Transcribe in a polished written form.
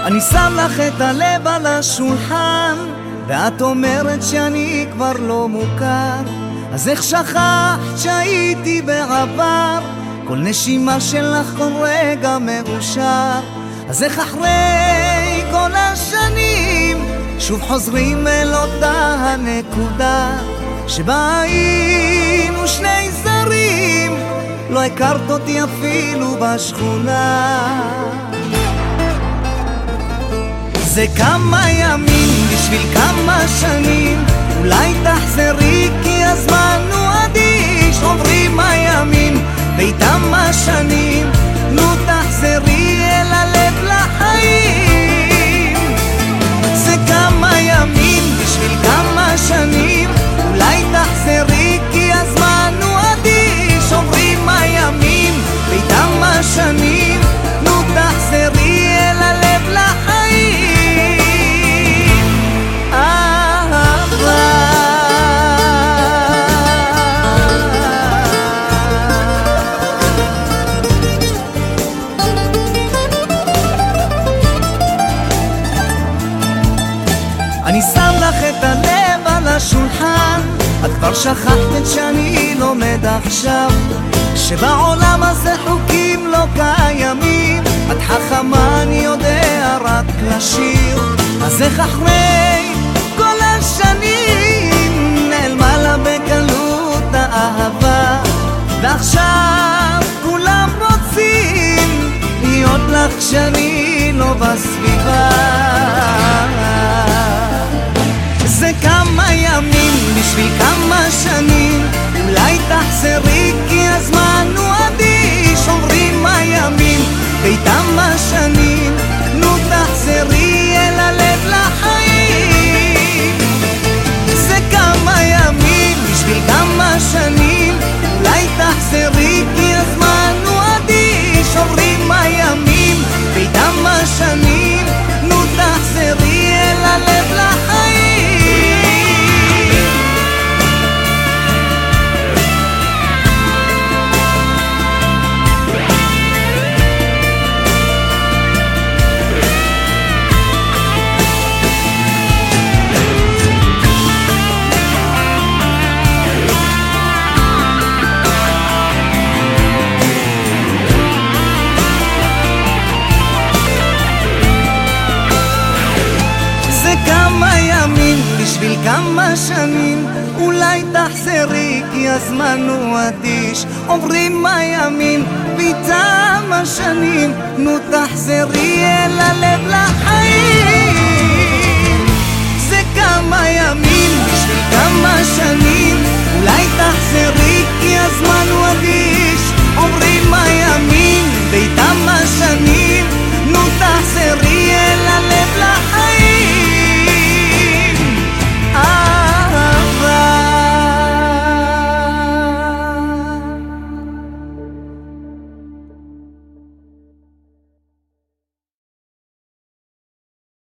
אני שם לך את הלב על השולחן, ואת אומרת שאני כבר לא מוכר. אז איך שכחת שהייתי בעבר? כל נשימה שלך כל רגע מאושר. אז איך אחרי כל השנים שוב חוזרים אל אותה הנקודה שבה היינו שני זרים, לא הכרת אותי אפילו בשכונה. זה כמה ימים בשביל כמה שנים, אולי תחזרי כי הזמן הוא אדיש. עוברים הימים ואיתם השנים, נו תחזרי אל הלב לחיים. זה כמה ימים בשביל כמה שנים, אולי תחזרי כי הזמן הוא אדיש. עוברים הימים ואיתם השנים, נו תחזרי אל הלב לחיים. אני שם לך את הלב על השולחן, את כבר שכחת שאני לומד עכשיו, שבעולם הזה חוקים לא קיימים. את חכמה, אני יודע רק לשיר. אז איך אחרי כל השנים נעלמה לה בקלות האהבה, ועכשיו כולם רוצים להיות לך שאני לא בסביבה. זה כמה ימים בשביל כמה שנים, אולי תחזרי כי הזמן הוא אדיש. עוברים הימים ואיתם השנים, נו תחזרי אל הלב לחיים. זה כמה ימים בשביל כמה שנים, אולי תחזרי כי הזמן הוא אדיש. עוברים הימים ואיתם השנים, נו תחזרי אל הלב לחיים. בשביל כמה שנים, אולי תחזרי כי הזמן הוא אדיש. עוברים הימים ואיתם השנים, נו תחזרי אל הלב לחיים. זה כמה ימים בשביל כמה שנים, אולי תחזרי כי הזמן הוא אדיש.